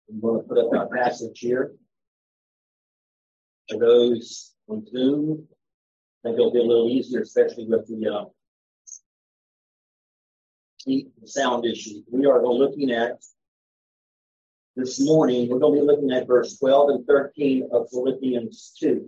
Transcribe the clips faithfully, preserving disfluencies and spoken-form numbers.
I'm going to put up our passage here. For those on Zoom, I think it'll be a little easier, especially with the, uh, the sound issue. We are looking at, this morning, we're going to be looking at verse twelve and thirteen of Philippians two.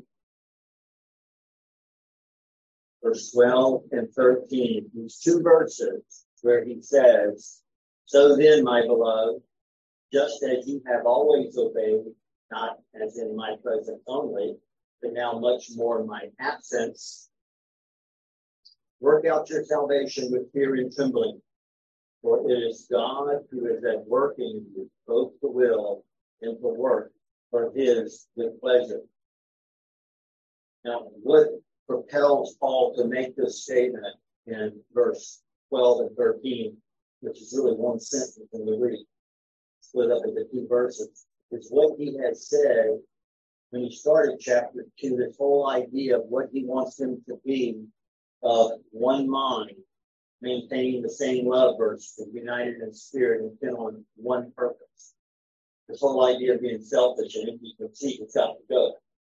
Verse twelve and thirteen, these two verses where he says, "So then, my beloved, just as you have always obeyed, not as in my presence only, but now much more in my absence, work out your salvation with fear and trembling. For it is God who is at work in you, both to will and to work for his good pleasure." Now, what propels Paul to make this statement in verse twelve and thirteen, which is really one sentence in the read, split up into two verses, is what he has said when he started chapter two, this whole idea of what he wants them to be of one mind, maintaining the same love verse, united in spirit and bent on one purpose. This whole idea of being selfish and empty conceit, it's got to go.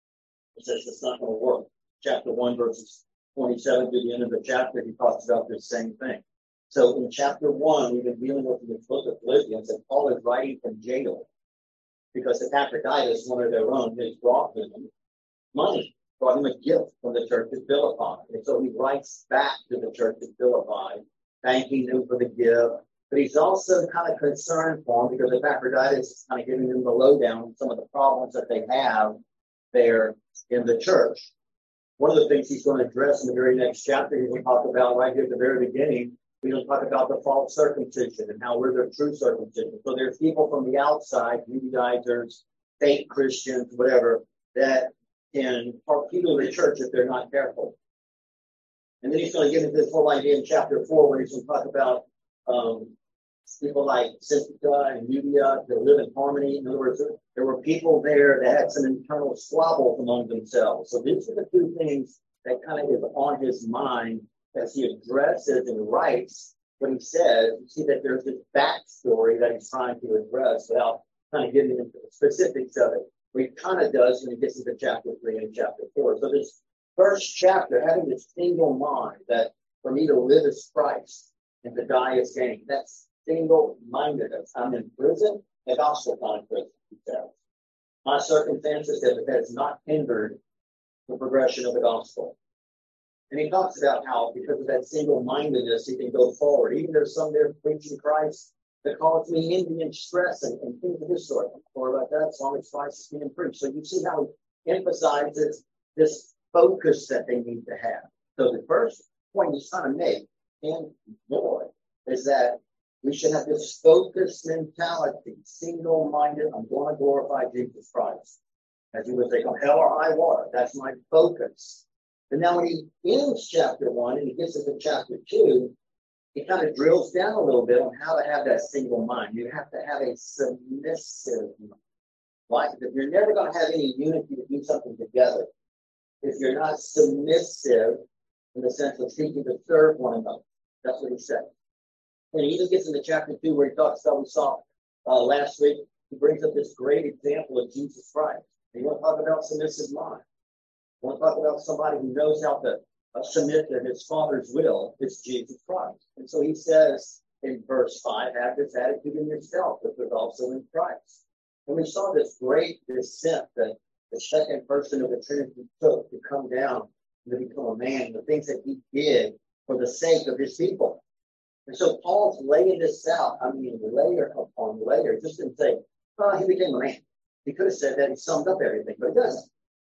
It says it's not going to work. Chapter one, verses twenty-seven to the end of the chapter, he talks about this same thing. So in chapter one, we've been dealing with the book of Philippians, and Paul is writing from jail because Epaphroditus, one of their own, has brought him money, brought him a gift from the church at Philippi. And so he writes back to the church at Philippi, thanking them for the gift. But he's also kind of concerned for them because Epaphroditus is kind of giving them the lowdown on some of the problems that they have there in the church. One of the things he's going to address in the very next chapter, he's going to talk about right here at the very beginning, we're going to talk about the false circumcision and how we're the true circumcision. So there's people from the outside, Judaizers, fake Christians, whatever, that can torpedo the church if they're not careful. And then he's going to get into this whole idea in chapter four where he's going to talk about um, people like Syntyche and Euodia that live in harmony. In other words, there were people there that had some internal squabbles among themselves. So these are the two things that kind of is on his mind as he addresses and writes what he says. You see that there's this backstory that he's trying to address without kind of getting into the specifics of it. What he kind of does when he gets into chapter three and chapter four. So this first chapter, having this single mind that for me to live is Christ and to die is gain. That's single-mindedness. I'm in prison, the gospel kind of prison, he says. My circumstances have, has not hindered the progression of the gospel. And he talks about how, because of that single-mindedness, he can go forward. Even there's some there preaching Christ that cause me envy and stress and, and things of this sort. Or about that, as long as Christ is being preached. So you see how he emphasizes this focus that they need to have. So the first point he's trying to make, and more, is that we should have this focused mentality, single-minded. I'm going to glorify Jesus Christ. As he would say, "Come hell or high water." That's my focus. And now when he ends chapter one and he gets into chapter two, he kind of drills down a little bit on how to have that single mind. You have to have a submissive mind. Why? Because you're never going to have any unity to do something together if you're not submissive in the sense of seeking to serve one another. That's what he said. And he even gets into chapter two where he talks about, we saw uh, last week, he brings up this great example of Jesus Christ. And you want to talk about submissive mind. You want to talk about somebody who knows how to uh, submit to his Father's will. It's Jesus Christ. And so he says in verse five, have this attitude in yourself, which was also in Christ. And we saw this great descent that the second person of the Trinity took to come down and to become a man, the things that he did for the sake of his people. And so Paul's laying this out, I mean, layer upon layer, just didn't say, oh, he became a man. He could have said that he summed up everything, but he doesn't.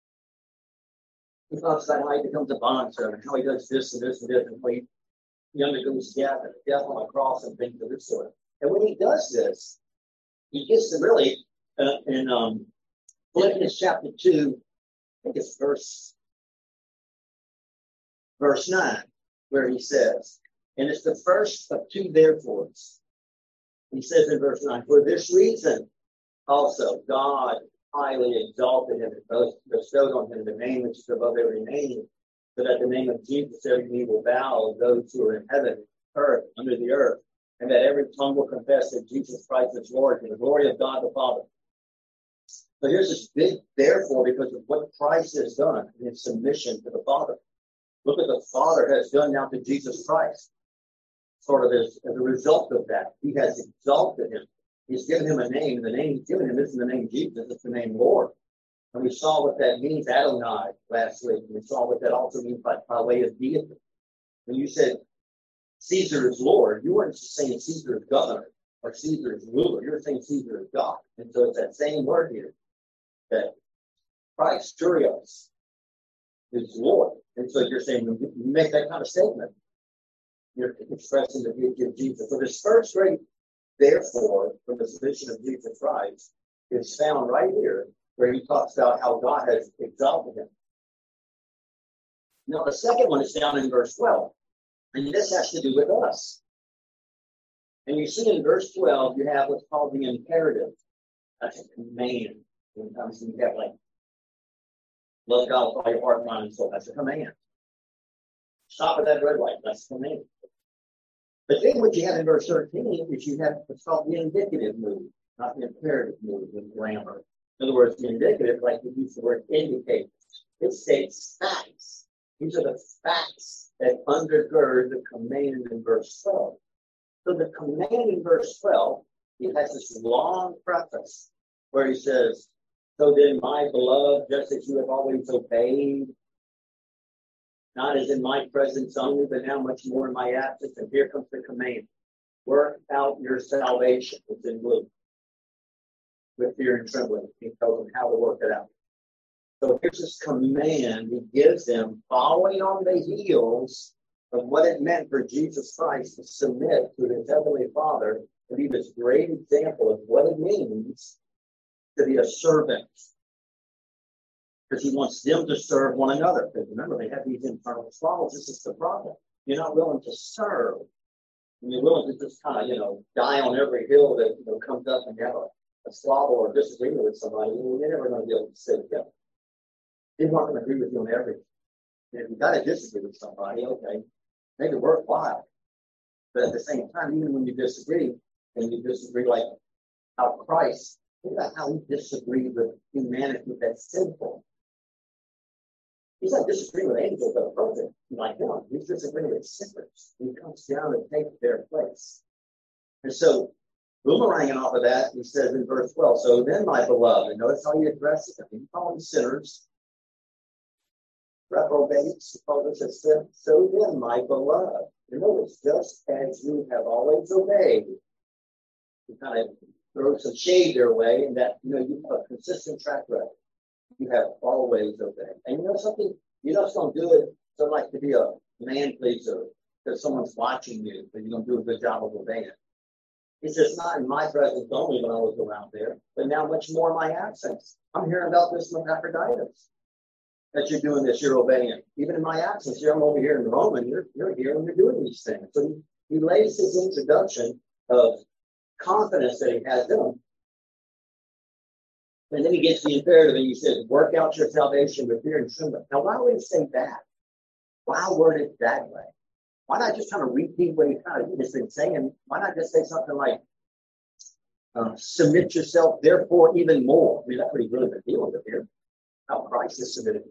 He talks about how he becomes a bondservant, how he does this and this and this, and he, he undergoes death and death on a cross and things of this sort. And when he does this, he gets to really, uh, in um, Philippians chapter two, I think it's verse, verse nine, where he says, and it's the first of two therefores. He says in verse nine, for this reason also God highly exalted him and bestowed on him the name which is above every name, so that the name of Jesus every knee will bow, those who are in heaven, earth, under the earth, and that every tongue will confess that Jesus Christ is Lord, to the glory of God the Father. So here's this big therefore because of what Christ has done in his submission to the Father. Look what the Father has done now to Jesus Christ. Sort of as, as a result of that, he has exalted him. He's given him a name. The name he's given him isn't the name Jesus, it's the name Lord. And we saw what that means, Adonai, last week. And we saw what that also means by, by way of deity. When you said Caesar is Lord, you weren't just saying Caesar is governor or Caesar is ruler. You were saying Caesar is God. And so it's that same word here, that Christ, Kyrios, is Lord. And so you're saying, when you make that kind of statement, you're expressing the deity of Jesus. So this first great therefore from the submission of Jesus Christ is found right here, where he talks about how God has exalted him. Now, the second one is down in verse twelve, and this has to do with us. And you see in verse twelve, you have what's called the imperative. That's a command. Sometimes you have like, love God with all your heart, mind, and soul. That's a command. Stop at that red light. That's a command. But then what you have in verse thirteen is you have what's called the indicative mood, not the imperative mood in grammar. In other words, the indicative, like we use the word indicate, it states facts. These are the facts that undergird the command in verse twelve. So the command in verse twelve, it has this long preface where he says, so then my beloved, just as you have always obeyed, not as in my presence only, but now much more in my absence. And here comes the command. Work out your salvation. It's in blue. With fear and trembling. He tells them how to work it out. So here's this command he gives them, following on the heels of what it meant for Jesus Christ to submit to his heavenly Father, to be this great example of what it means to be a servant. Because he wants them to serve one another. Because remember, they have these internal struggles. This is the problem. You're not willing to serve. And you're willing to just kind of, you know, die on every hill that, you know, comes up and have a, a squabble or disagreement with somebody. You're never going to be able to sit together. He's not going to agree with you on everything. And if you've got to disagree with somebody, okay, make it worthwhile. But at the same time, even when you disagree, and you disagree like how Christ, think about how he disagreed with humanity that's sinful. He's not disagreeing with angels that are perfect like him. He's disagreeing with sinners. He comes down and takes their place. And so, boomeranging off of that, he says in verse twelve, so then, my beloved, and notice how he addresses them. He calls them sinners, reprobates, he calls us as sin. So then, my beloved, you notice, just as you have always obeyed, he kind of throws some shade their way, and that, you know, you have a consistent track record. You have always obeyed. And you know something? You just don't do it so like to be a man pleaser because someone's watching you, but you don't do a good job of obeying. It's just not in my presence only when I was around there, but now much more in my absence. I'm hearing about this from Epaphroditus, that you're doing this, you're obeying. Even in my absence, here I'm over here in Rome, and you're, you're here and you're doing these things. So he, he lays his introduction of confidence that he has in him. And then he gets the imperative and he says, work out your salvation with fear and trembling. Now, why would he say that? Why word it that way? Why not just kind of repeat what he kind of has been saying? Why not just say something like, uh, submit yourself, therefore, even more? I mean, that's what he's really been dealing with here. How Christ is submitted.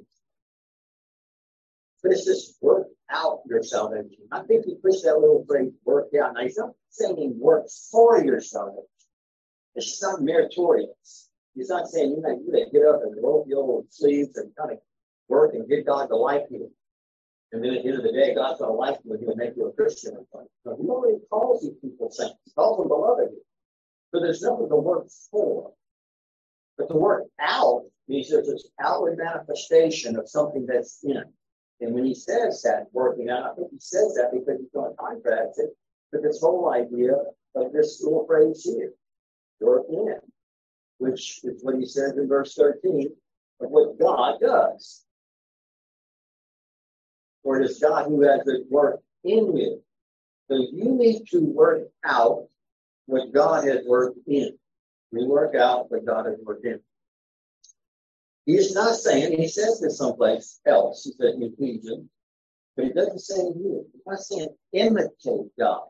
But it's just work out your salvation. I think he pushed that little phrase, work out. Now, he's not saying work for your salvation. It's not meritorious. He's not saying you know, you got to get up and roll up your old sleeves and kind of work and get God to like you. And then at the end of the day, God's going to like you and he'll make you a Christian. No, he already calls these people saints. He calls them beloved. So there's nothing to work for. But to work out means there's this outward manifestation of something that's in. And when he says that, working out, I think he says that because he's going to contrast it with this whole idea of this little phrase here, work in. Which is what he says in verse thirteen of what God does. For it is God who has at work in you. So you need to work out what God has worked in. We work out what God has worked in. He's not saying, he says this someplace else, he said in Ephesians, but he doesn't say it here. He's not saying imitate God.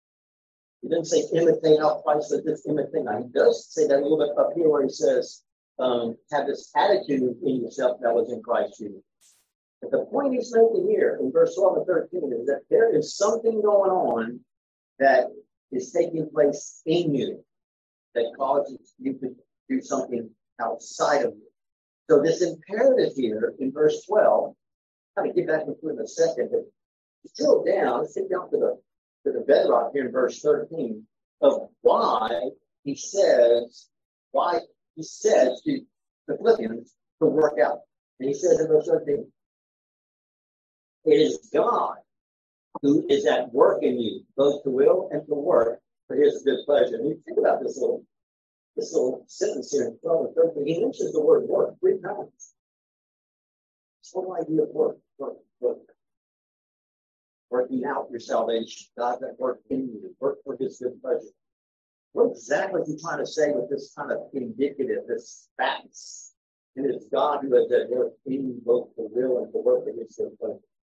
He didn't say imitate how Christ said this, imitate. Now, he does say that a little bit up here where he says, um, have this attitude in yourself that was in Christ Jesus. But the point he's making here in verse twelve and thirteen is that there is something going on that is taking place in you that causes you to do something outside of you. So this imperative here in verse twelve, I'm going to get back into it in a second, but drill down, let's get down to the, to the bedrock here in verse thirteen of why he says, why he says to the Philippians to work out. And he says in verse thirteen, it is God who is at work in you, both to will and to work for his good pleasure. And you think about this little, this little sentence here in twelve and thirteen. He mentions the word work three times. This whole idea of work, work, work. Working out your salvation. God that work in you, work for his good pleasure. What exactly is he trying to say with this kind of indicative, this facts? It is God who has at work in you, both to will and to work for his good pleasure.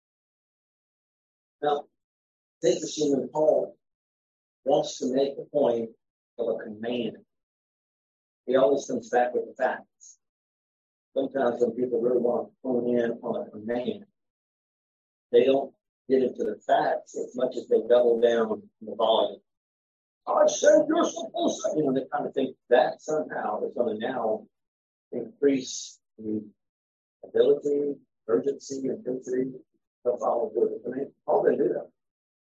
Now, it's interesting when Paul wants to make the point of a command. He always comes back with the facts. Sometimes when people really want to hone in on a command, they don't get into the facts as much as they double down on the volume. I said you're supposed to, you know, they kind of think that somehow is going to now increase the ability, urgency, intensity to follow the command. Paul didn't do that.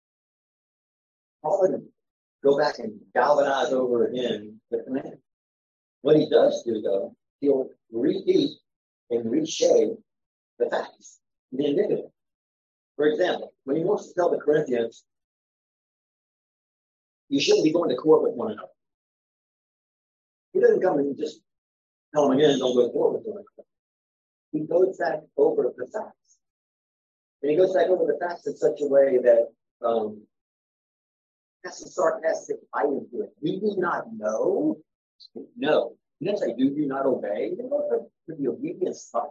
Paul didn't go back and galvanize over again the command. What he does do, though, he'll repeat and reshape the facts, the indicative. For example, when he wants to tell the Corinthians, you shouldn't be going to court with one another. He doesn't come and just tell them again, don't go to court with one another. He goes back over the facts. And he goes back over the facts in such a way that um, has some sarcastic item to it. Do you not know? No. He doesn't say, do you not obey? He goes to the obedience part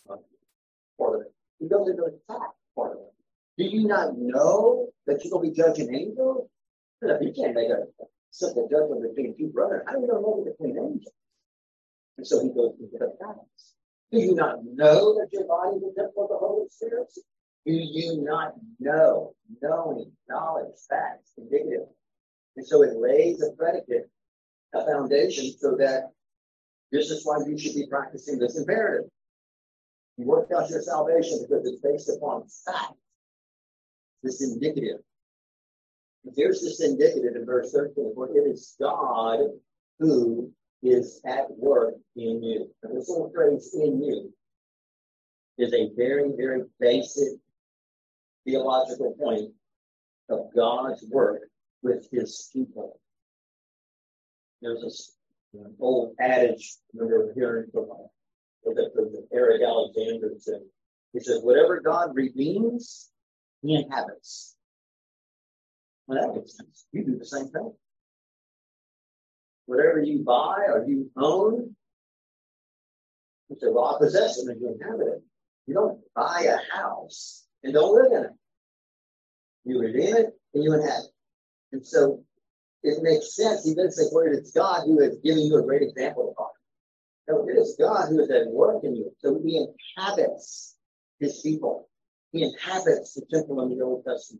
of it. He goes into the fact part of it. Do you not know that you're going to be judging angels? You can't make a simple judgment between two brothers. How do you know between angels? And so he goes into the facts. Do you not know that your body is the temple of the Holy Spirit? Do you not know? Knowing, knowledge, facts, indicative. And so it lays a predicate, a foundation, so that this is why you should be practicing this imperative. You work out your salvation because it's based upon fact. This indicative. And here's this indicative in verse thirteen, for it is God who is at work in you. And this little phrase, in you, is a very, very basic theological point of God's work with his people. There's this an old adage, I remember hearing from Eric Alexander, said, he says, whatever God redeems, he inhabits. Well, that makes sense. You do the same thing. Whatever you buy or you own, you say, well, I possess it and you inhabit it. You don't buy a house and don't live in it. You redeem it and you inhabit it. And so it makes sense. He doesn't say, well, it's God who is giving you a great example of it. No, it is God who is at work in you. So he inhabits his people. He inhabits the temple in the Old Testament.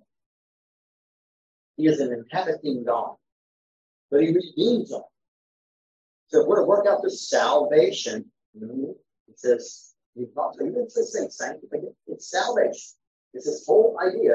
He is an inhabiting God. But he redeems them. So if we're to work out this salvation, it says, he talks, he doesn't say sanctification, it's salvation. It's this whole idea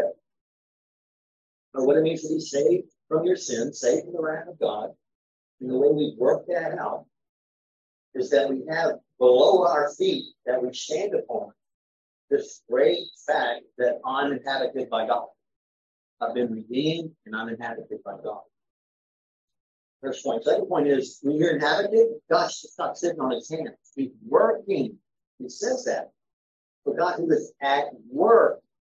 of what it means to be saved from your sins, saved from the wrath of God. And the way we work that out is that we have below our feet, that we stand upon, this great fact that I'm inhabited by God. I've been redeemed and I'm inhabited by God. First point. Second point is, when you're inhabited, God's just not sitting on his hands. He's working. He says that. But God who is at work,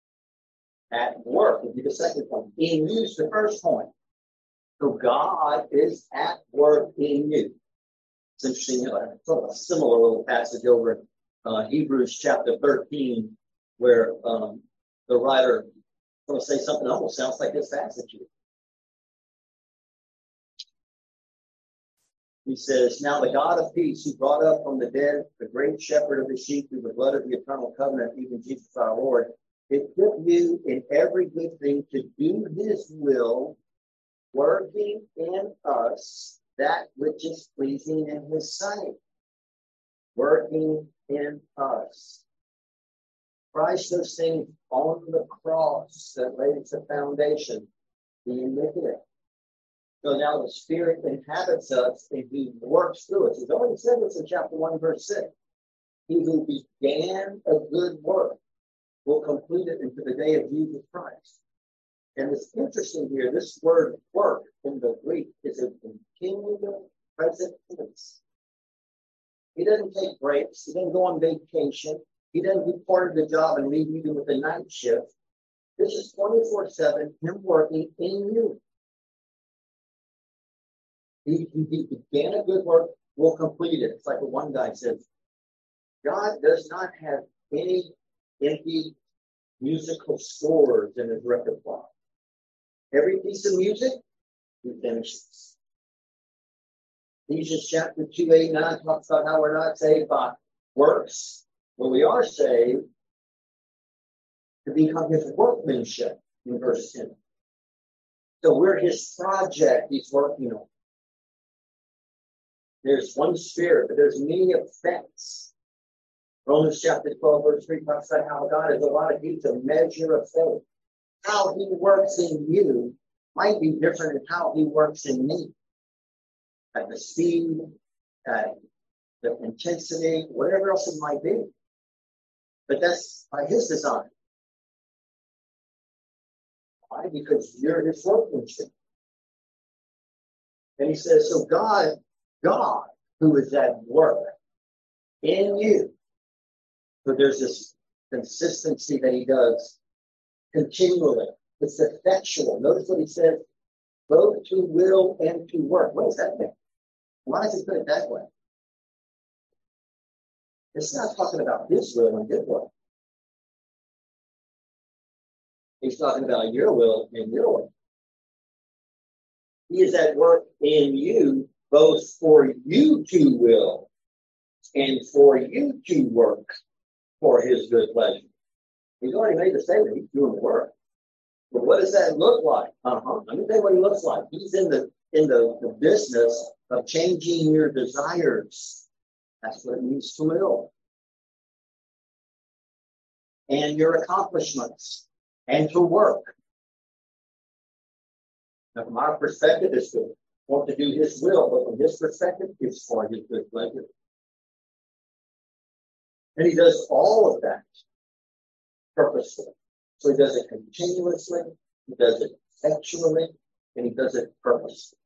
at work would be the second point. In you is the first point. So God is at work in you. It's interesting, uh, sort of a similar little passage over in uh, Hebrews chapter thirteen, where um, the writer is going to say something that almost sounds like this passage here. He says, now the God of peace, who brought up from the dead the great shepherd of the sheep through the blood of the eternal covenant, even Jesus our Lord, equip you in every good thing to do his will, working in us that which is pleasing in his sight. Working in us. Christ those things on the cross that laid the foundation, the iniquity. So now the Spirit inhabits us and he works through us. He's already said this in chapter one, verse six. He who began a good work will complete it into the day of Jesus Christ. And it's interesting here, this word work in the Greek is a continual present tense. He doesn't take breaks. He doesn't go on vacation. He doesn't do part of the job and leave you with the night shift. This is twenty-four seven, him working in you. He, he began a good work, will complete it. It's like what one guy says, God does not have any empty musical scores in his repertoire. Every piece of music, he finishes. Ephesians chapter two, eight, nine talks about how we're not saved by works, but we are saved to become his workmanship in verse ten. So we're his project he's working on. There's one Spirit, but there's many effects. Romans chapter twelve, verse three talks about how God has allotted you to measure of faith. How he works in you might be different than how he works in me. At the speed, at the intensity, whatever else it might be. But that's by his design. Why? Because you're his workmanship. And he says, so God, God, who is at work in you. So there's this consistency that he does continually. It's effectual. Notice what he says, both to will and to work. What does that mean? Why does he put it that way? It's not talking about his will and his work. He's talking about your will and your work. He is at work in you, both for you to will and for you to work for his good pleasure. He's already made the statement. He's doing the work. But what does that look like? Uh-huh. Let me tell you what he looks like. He's in the in the, the business of changing your desires. That's what it means to will. And your accomplishments. And to work. Now, from our perspective, it's to want to do his will, but from his perspective, it's for his good pleasure. And he does all of that purposefully. So he does it continuously, he does it effectually, and he does it purposefully.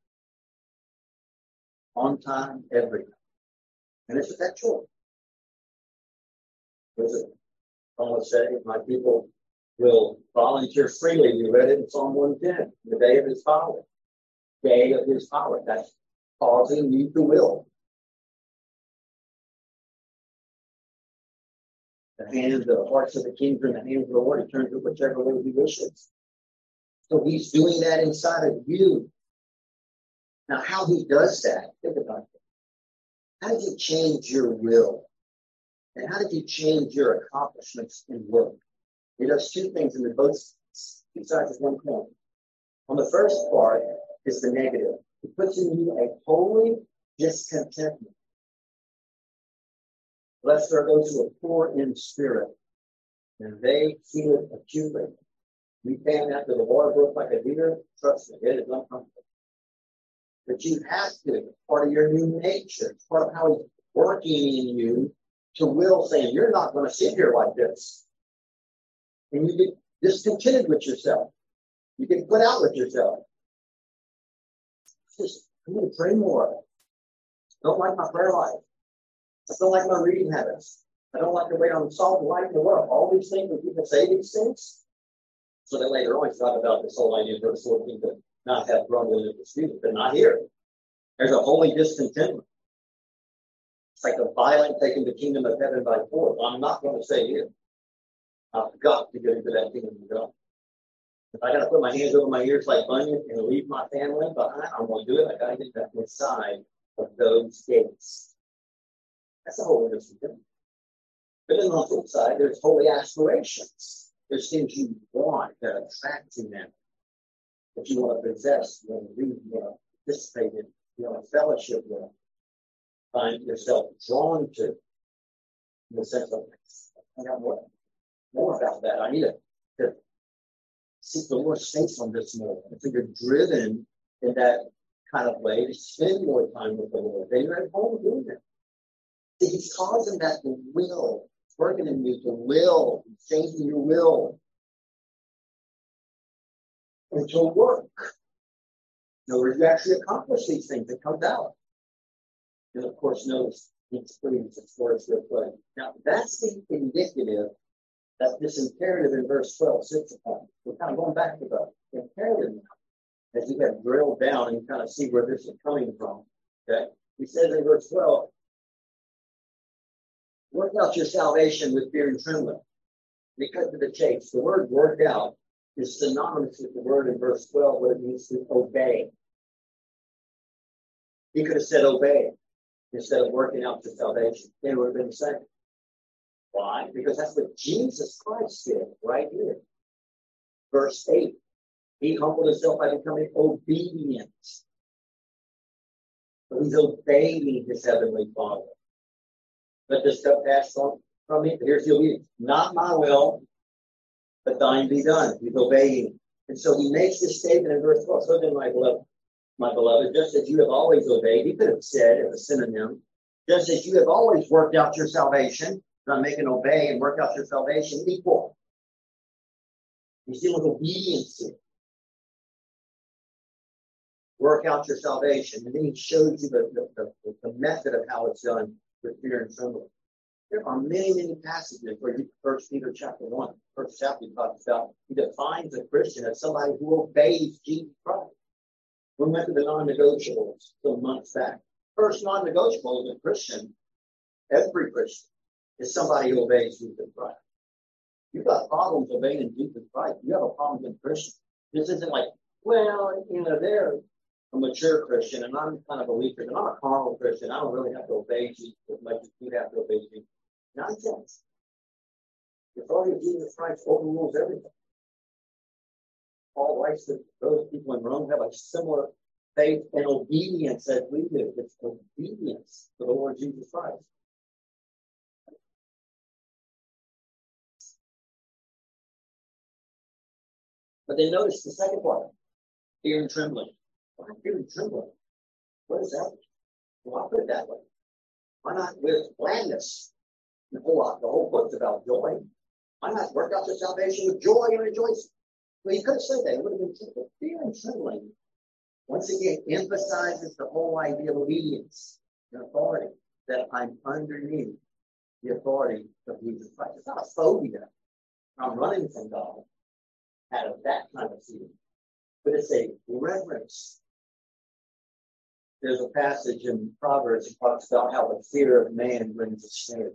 On time, every time. And it's effectual. What is it? Someone said, my people will volunteer freely. You read it in Psalm one ten, the day of his power. Day of his power. That's causing you to will. The hands, the hearts of the kings are in the hands of the Lord. He turns it whichever way he wishes. So he's doing that inside of you. Now, how he does that, think about it. How does he change your will? And how does he change your accomplishments in work? He does two things in the both two sides of one coin. On the first part is the negative. He puts in you a holy discontentment. Blessed are those who are poor in spirit, and they feel it acutely. You pan after the water brook like a deer, trust me, it is uncomfortable. But you have to, it's part of your new nature, it's part of how he's working in you to will, saying, you're not going to sit here like this. And you get discontented with yourself. You get put out with yourself. Just, I'm going to pray more. I don't like my prayer life. I don't like my reading habits. I don't like the way I'm salt and light in the world. All these things, when people say these things, so that later on, he's talking about this whole idea of verse fourteen to not have grumbling and dispute, but not here. There's a holy discontentment. It's like a violent taking the kingdom of heaven by force. I'm not going to stay here. I've got to get into that kingdom of God. If I got to put my hands over my ears like Bunyan and leave my family behind, I'm going to do it. I got to get back inside of those gates. That's the holiness of God. But then on the flip side, there's holy aspirations. There's things you want that attract you now, that you want to possess, you want to read, you want to participate in, you want to fellowship with, find yourself drawn to, in the sense of, I got more, more about that. I need to, to seek the Lord's face on this more. And so you're driven in that kind of way to spend more time with the Lord. Then you're at home doing it. See, He's causing that to will, working in you to will, changing your will, and to work. In other words, you actually accomplish these things. It comes out. And of course, notice it's pleased, it's worth their play. Now, that's the indicative that this imperative in verse twelve sits upon. We're kind of going back to the imperative now, as you have drilled down and you kind of see where this is coming from. Okay? He says in verse twelve, work out your salvation with fear and trembling. Because of the chase, the word work out is synonymous with the word in verse twelve, what it means to obey. He could have said obey instead of working out your salvation. It would have been the same. Why? Because that's what Jesus Christ did right here. Verse eight. He humbled himself by becoming obedient. So he's obeying his heavenly Father. Let this cup pass from, from me. Here's the obedience. Not my will, but thine be done. He's obeying. And so he makes this statement in verse twelve. So then, my beloved, my beloved, just as you have always obeyed, he could have said as a synonym, just as you have always worked out your salvation, not making obey and work out your salvation equal. You see with obedience here. Work out your salvation. And then he shows you the, the, the, the method of how it's done with fear and trembling. There are many, many passages where you, First Peter chapter one, first chapter talks about, he defines a Christian as somebody who obeys Jesus Christ. We went to the non-negotiables some months back. First non-negotiable is a Christian, every Christian, is somebody who obeys Jesus Christ. You've got problems obeying Jesus Christ. You have a problem with Christians. This isn't like, well, you know, they're a mature Christian, and I'm kind of a weaker, and I'm a carnal Christian. I don't really have to obey Jesus as much as you have to obey Jesus. Nonsense. The authority of Jesus Christ overrules everything. Paul writes that those people in Rome have a similar faith and obedience as we do. It's obedience to the Lord Jesus Christ. But then notice the second part, fear and trembling. Why fear and trembling? What is that? Well, I'll put it that way. Why not with gladness? The whole, the whole book's about joy. Why not work out your salvation with joy and rejoicing? Well, you could have said that. It would have been simple. Fear and trembling, once again, emphasizes the whole idea of obedience and authority, that I'm underneath the authority of Jesus Christ. It's not a phobia. I'm running from God out of that kind of feeling. But it's a reverence. There's a passage in Proverbs that talks about how the fear of man brings a snare.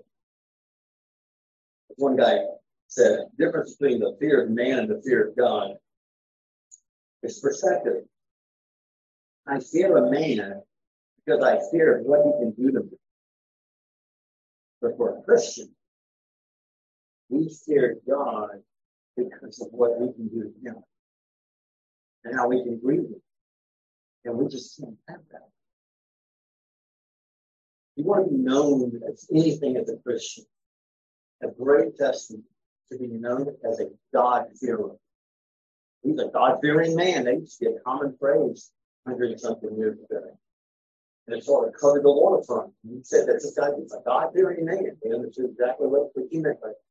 One guy said, the difference between the fear of man and the fear of God is perspective. I fear a man because I fear what he can do to me. But for a Christian, we fear God because of what we can do to him and how we can grieve him. And we just can't have that. You want to be known as anything as a Christian. A great testament to be known as a God-fearer. He's a God-fearing man. They used to get a common phrase hundred and something years ago. And it sort of covered the waterfront. He said that's a guy, he's a God-fearing man. He understood exactly what, what he meant by it.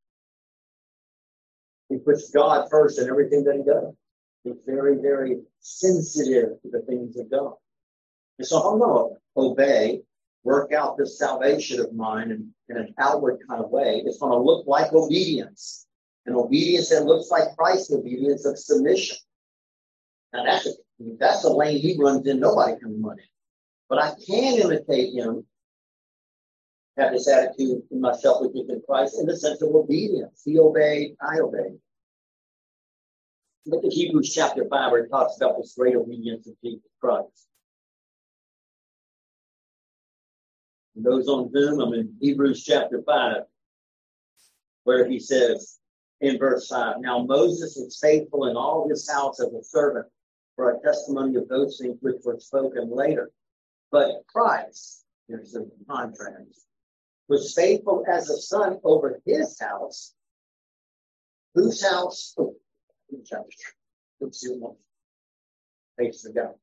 He puts God first in everything that he does. He's very, very sensitive to the things of God. And so I'm going to obey, work out this salvation of mine in, in an outward kind of way. It's going to look like obedience. An obedience that looks like Christ's obedience of submission. Now that's a, that's a lane he runs in, nobody can run in. But I can imitate him, have this attitude in myself which is in Christ in the sense of obedience. He obeyed, I obeyed. Look at Hebrews chapter five where it talks about this great obedience of Jesus Christ. And those on Zoom, I'm in Hebrews chapter five, where he says in verse five, now Moses was faithful in all his house as a servant for a testimony of those things which were spoken later. But Christ, here's the contrast, was faithful as a son over his house, whose house, oh, let's see one, face the God.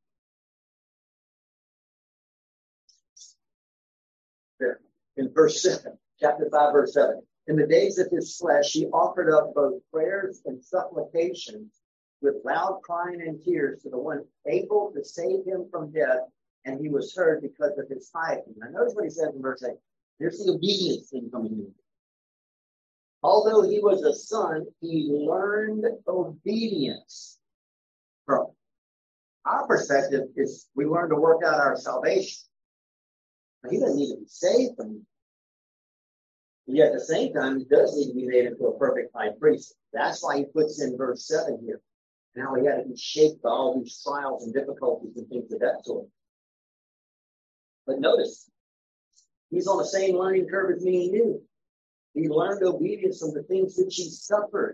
There, in verse seven, chapter five, verse seven. In the days of his flesh, he offered up both prayers and supplications with loud crying and tears to the one able to save him from death, and he was heard because of his piety. Now notice what he says in verse eight. Here's the obedience thing coming in. Although he was a son, he learned obedience. From our perspective, is we learn to work out our salvation. He doesn't need to be saved from it. Yet at the same time, he does need to be made into a perfect high priest. That's why he puts in verse seven here. Now he had to be shaped by all these trials and difficulties and things of that sort. But notice, he's on the same learning curve as me and you. He learned obedience from the things which he suffered.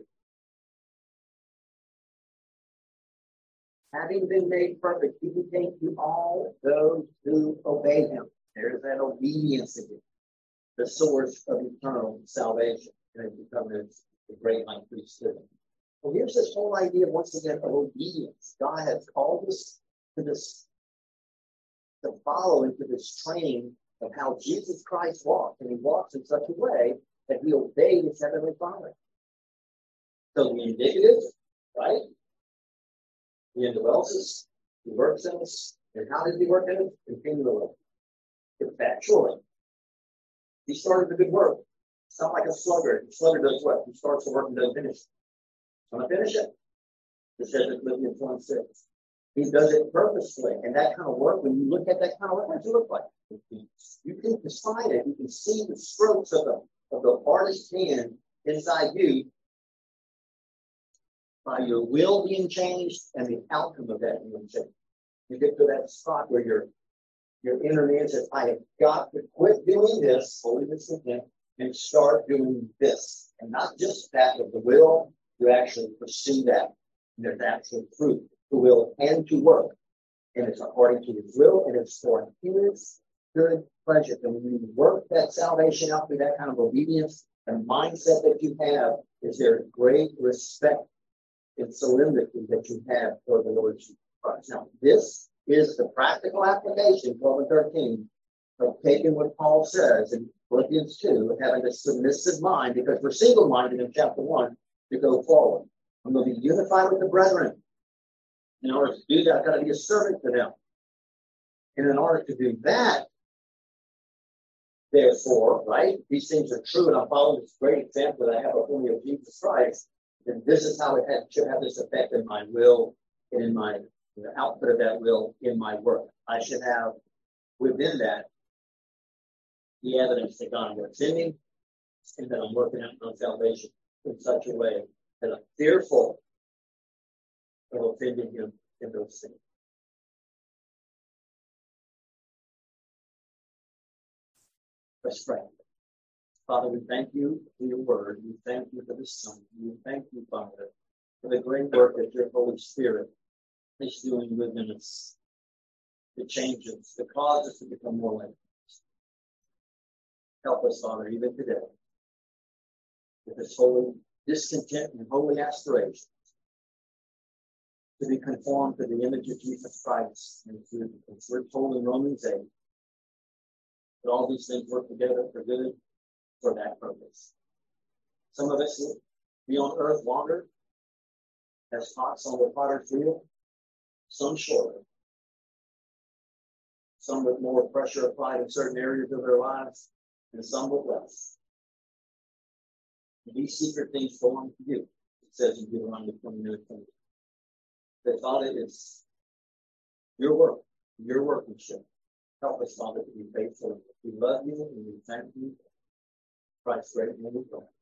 Having been made perfect, he became to all those who obey him. There's that obedience again, the source of eternal salvation. And it becomes the great high priest. Well, here's this whole idea, once again, of obedience. God has called us to this, to follow into this training of how Jesus Christ walked. And he walks in such a way that he obeyed his heavenly Father. So the indicative, right? He indwells us, he works in us. And how did he work in us? Continually. Effectually. He started the good work. It's not like a sluggard. The sluggard does what? He starts the work and doesn't finish it. Going to finish it. It says in Philippians one six. He does it purposefully. And that kind of work, when you look at that kind of work, what does it look like? You can decide it. You can see the strokes of the, of the artist's hand inside you by your will being changed and the outcome of that being changed. You get to that spot where your, your inner man says, I have got to quit doing this, holiness again, and start doing this. And not just that of the will, you actually pursue that. And there's actual fruit to will and to work. And it's according to his will, and it's for his good pleasure. And when you work that salvation out through that kind of obedience, the mindset that you have is there great respect and solemnity that you have for the Lord Jesus Christ. Now, this is the practical application, twelve and thirteen, of taking what Paul says in Philippians two, of having a submissive mind, because we're single-minded in chapter one to go forward. I'm going to be unified with the brethren. In order to do that, I've got to be a servant to them. And in order to do that, therefore, right, these things are true, and I'm following this great example that I have of me of Jesus Christ, and this is how it had, should have this effect in my will and in my the output of that will in my work. I should have within that the evidence that God works in me and that I'm working out my salvation in such a way that I'm fearful of offending him in those things. Let's pray. Father, we thank you for your word. We thank you for the Son. We thank you, Father, for the great work that your Holy Spirit is doing within us, to change us, to cause us to become more like us. Help us, Father, even today, with this holy discontent and holy aspiration to be conformed to the image of Jesus Christ, and to, as we're told in Romans eight, that all these things work together for good for that purpose. Some of us will be on earth longer as pots on the potter's wheel, some shorter, some with more pressure applied in certain areas of their lives, and some with less. And these secret things belong to you. It says in Deuteronomy twenty-nine twenty. That Father, it's your work, your workmanship. Help us, Father, to be faithful. We love you and we thank you. Christ's great name we pray.